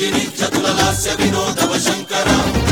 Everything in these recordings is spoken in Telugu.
గిరిజతుల లాస్య వినోదవ శంకర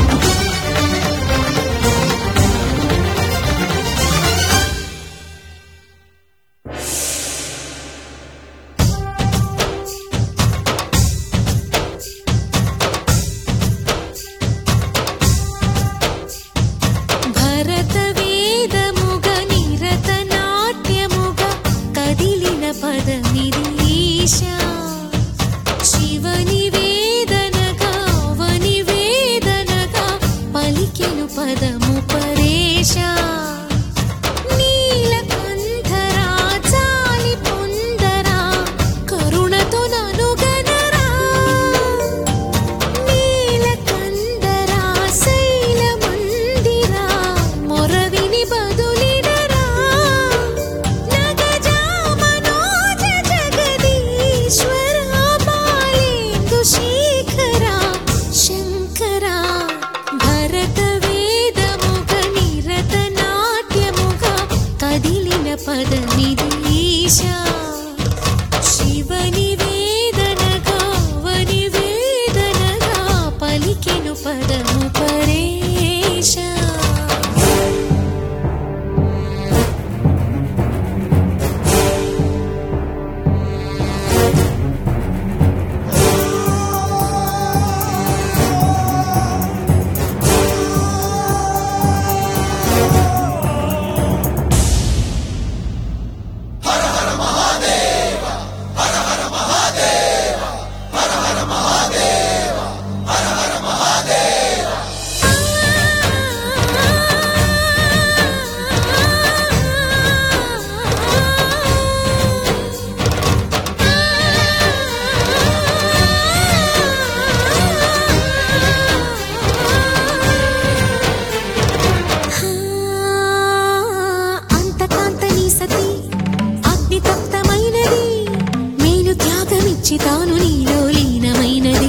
తాను నీలో లీనమైనది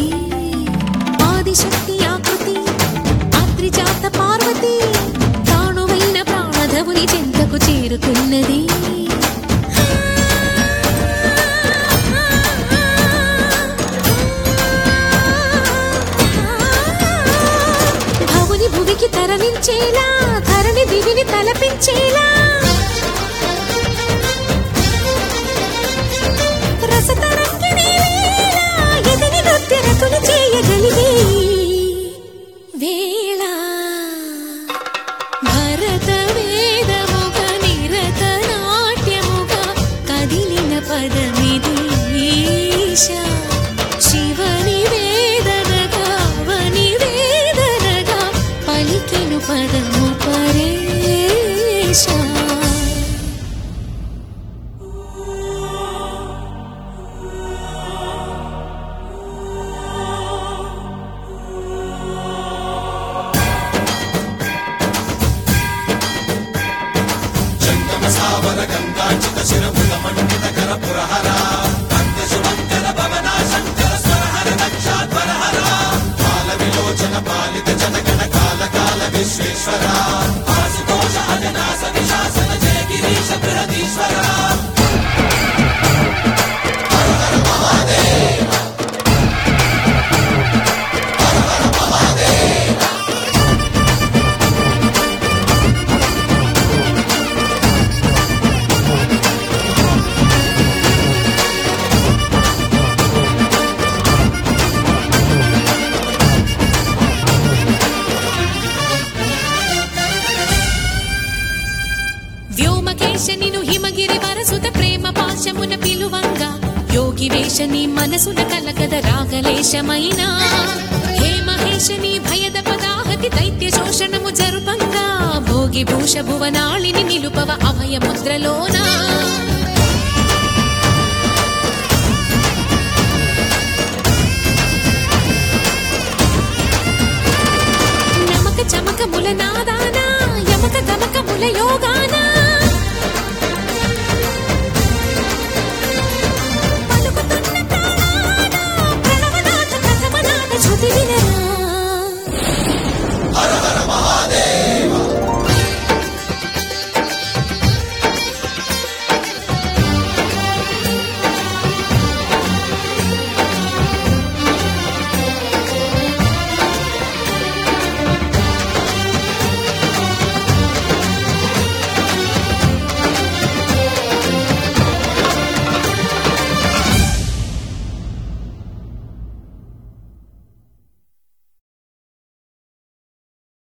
ఆదిశక్తి ఆకృతి అద్రిజాత పార్వతి తానువైన ప్రాణధవుని చెంతకు చేరుతున్నది భవుని భువికి తరలించేలా ధరణి దివిని తలపించేలా చేయగలిగే వేళ భరత వేదముగ నిరత నాట్యముగ కదిలిన పదమిది ఈశా శివని వేదనగా వని వేదనగా పలికెను పదము పరేశా వ్యోమకేశనిను హిమగిరి వరసుత ప్రేమ పాశమున పిలువంగా యోగి వేషని మనసున కలకద రాగలేశమైన హే మహేశని భయద పదాహతి దైత్య శోషణము జరుపంగా భోగి భూష భువనాళిని నిలుపవ అభయ ముద్రలోన నమక చమక ముల నాదాన యమక గమక ముల యోగా